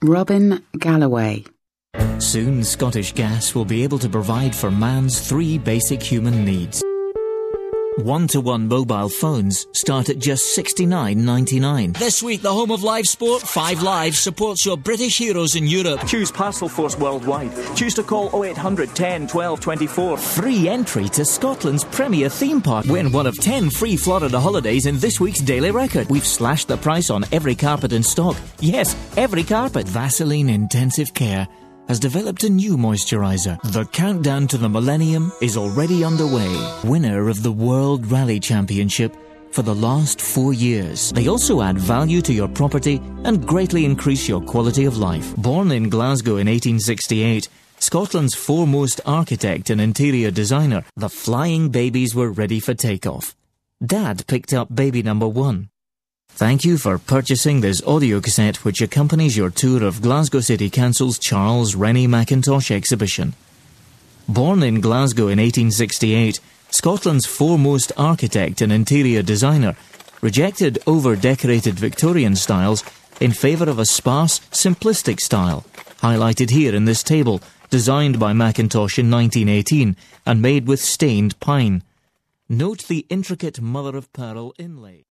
Robin Galloway. Soon, Scottish Gas will be able to provide for man's 3 basic human needs. One-to-one mobile phones start at just $69.99. This week, the home of live sport, 5 Live, supports your British heroes in Europe. Choose Parcel Force Worldwide. Choose to call 0800 10 12 24. Free entry to Scotland's premier theme park. Win one of 10 free Florida holidays in this week's Daily Record. We've slashed the price on every carpet in stock. Yes, every carpet. Vaseline Intensive Care has developed a new moisturiser. The countdown to the millennium is already underway. Winner of the World Rally Championship for the last 4 years. They also add value to your property and greatly increase your quality of life. Born in Glasgow in 1868, Scotland's foremost architect and interior designer, the flying babies were ready for takeoff. Dad picked up baby number 1. Thank you for purchasing this audio cassette which accompanies your tour of Glasgow City Council's Charles Rennie Mackintosh exhibition. Born in Glasgow in 1868, Scotland's foremost architect and interior designer rejected over-decorated Victorian styles in favour of a sparse, simplistic style, highlighted here in this table, designed by Mackintosh in 1918 and made with stained pine. Note the intricate mother-of-pearl inlay.